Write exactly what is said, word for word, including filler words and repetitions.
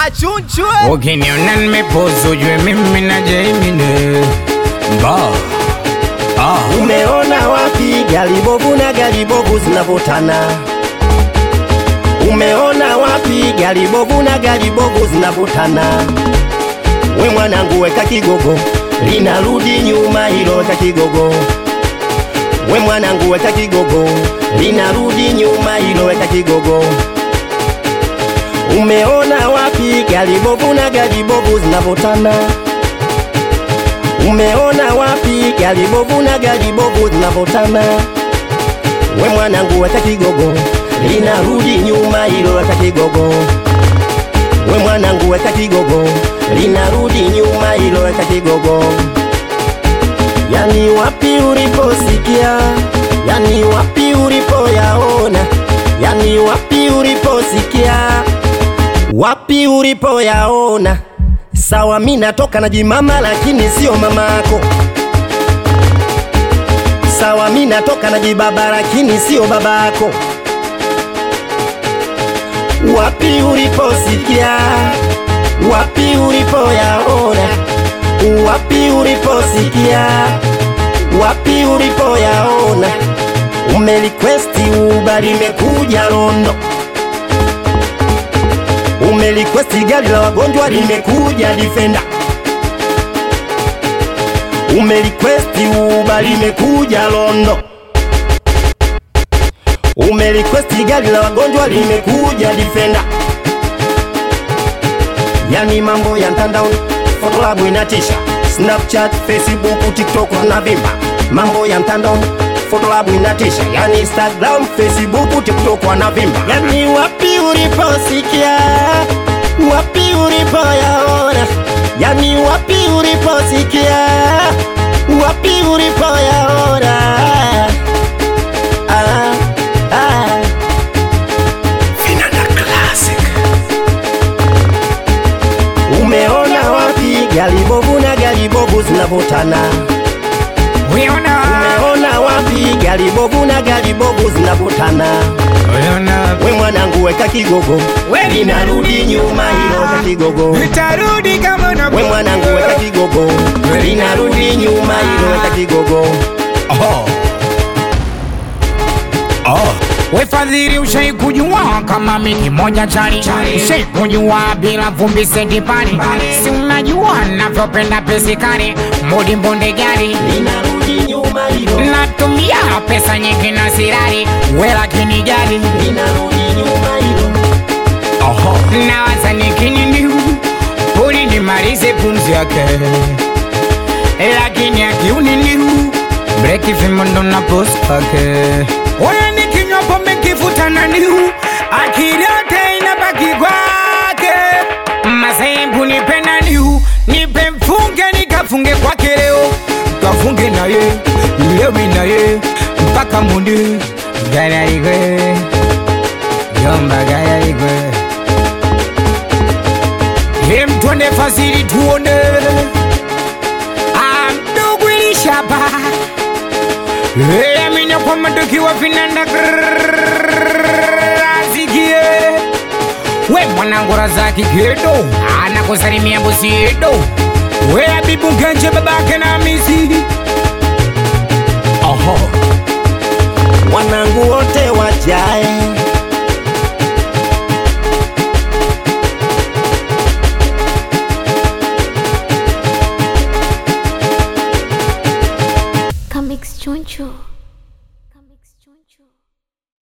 Achunchwe ukiniona nimepozu ujue mimi na Jaimine Ba ah. Umeona wapi gari bovu na gari bovu zinavutana? Umeona wapi gari bovu na gari bovu zinavutana? We mwanangu weka kigogo, linarudi nyuma hilo weka kigogo. We mwanangu weka kigogo, linarudi nyuma hilo weka kigogo. Umeona wapi gari bovu na gari bovu zinavutana? Umeona wapi gari bovu na gari bovu zinavutana? We mwanangu weka kigogo, linarudi nyuma hilo weka kigogo. We mwanangu weka kigogo, linarudi nyuma hilo weka kigogo. Yani wapi uliposikia, yani wapi ulipoyaona, yani wapi uliposikia, wapi ulipoyaona. Sawa mimi natoka na jimama lakini sio mamako. Sawa mimi natoka na jibaba lakini sio babako. Wapi uliposikia, wapi ulipoyaona, wapi uliposikia, wapi ulipoyaona. Umerequesti Uber limekuja Rondo, umerequesti gari la wagonjwa limekuja Defender, umerequesti Uber limekuja Rondo, umerequesti gari la wagonjwa limekuja Defender. Yani mambo ya mtandaoni, Photolab inatisha, Snapchat, Facebook, TikTok na vimba. Mambo ya mtandaoni, Photolab inatisha, yani Instagram, Facebook, TikTok na vimba. Yani wapi uliposikia, wapi ulipoyaona, yani wapi uliposikia, wapi ulipoyaona. Ah, ah. Vinanda Classic. Umeona wapi gari bovu na gari bovu zinavutana? Umeona Umeona wapi gari bovu na gari bovu zinavutana? Umeona We mwanangu weka kigogo, linarudi nyuma hilo weka kigogo. nitarudi kama na We mwanangu weka kigogo, linarudi nyuma hilo weka kigogo. Oh Oh we fadhili ushai kujua kama mimi moja chali, ushai kujua bila vumbi sendi pali. Si unajua navyopenda pesi kari, mudi mbonde gari, linarudi nyuma hilo, natumia pesa nyingi na sirari. We lakini gari, linarudi nyuma hilo. Oho na waza nikini niu puli ni marize pumzi yake, lakini akiuni niu breki fimondo na post pake. Oya nikinywa pombe kifutana niu, akili yote inabaki kwake. Masembu nipenda niu, nipe mfunge nikafunge kwake leo, kafunge na ye, lewi na ye, mpaka mundi gaya igwe, yomba gaya igwe. Hem tuone fasili tuone, amdugu ilishaba. Hey, amina kwa madoki wa Vinanda Classic. We mwanangu Razaki Gedo, anakusalimia bosi Edo. We Abibu Genje babake na Hamisi. Oho Wanangu wote wajae, Comics Choncho.